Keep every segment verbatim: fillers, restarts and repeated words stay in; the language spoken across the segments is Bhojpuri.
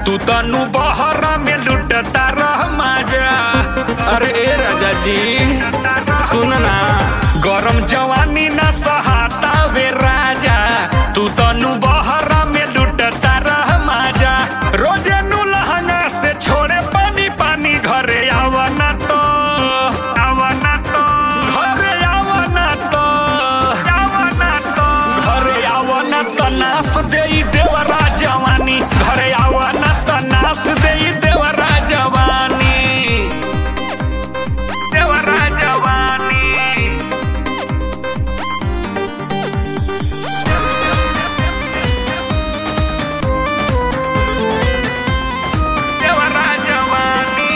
तू तनु बहरा में लुटता रह मजा। अरे ए राजा जी सुन ना, गरम जवानी ना सहाता वे राजा, तू तनु बहरा में लुटता रह मजा। रोजे नु लहंगा से छोड़े पानी पानी, घरे आवना तो आवना तो घरे आवना तो आवना तो घरे आवना तो नास दे देवरा जवानी, घरे आवना तो नास दे देवरा जवानी, देवरा जवानी। देवरा जवानी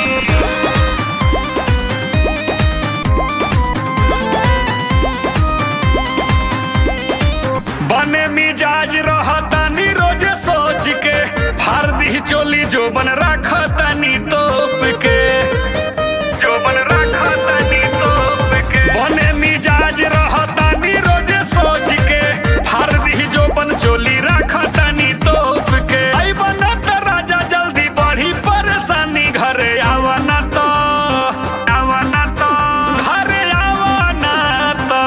बने मिजाज रहतानी रोज सोच के, फार दी चोली जो बन रखतानी तोप के, जो बन रखतानी तोप के। बने मिजाज रहतानी रोज सोच के, फार दी जो बन चोली रखतानी तोप के। आई बना त राजा जल्दी बढ़ी परेशानी, घरे आवना तो आवना तो घरे आवना तो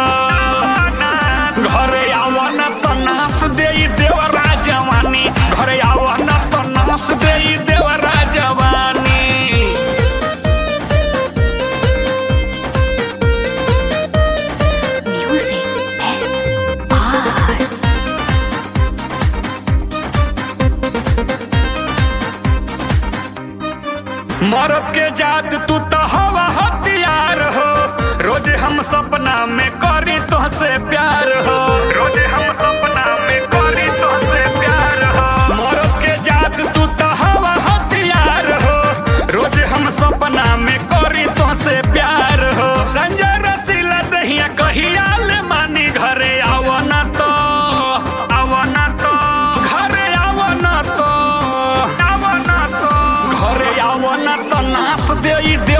घरे आवना तो नास दे देवरा जवानी, घरे आवना तो नास दे देवरा जवानी। Music S R. मरद के जात तू तो हवा हथियार हो, रोजे हम सपना में करी तुहसे प्यार हो, रोजे हम सपना में करी तुहसे प्यार हो। मरद के जात तू तो हवा हथियार हो, रोजे हम सपना में करी तुहसे प्यार हो। संजय रसीला दहिया कहिया ले मानी, घरे आवना तो आवना तो घरे आवना तो आवना तो घरे आवना तो नास दे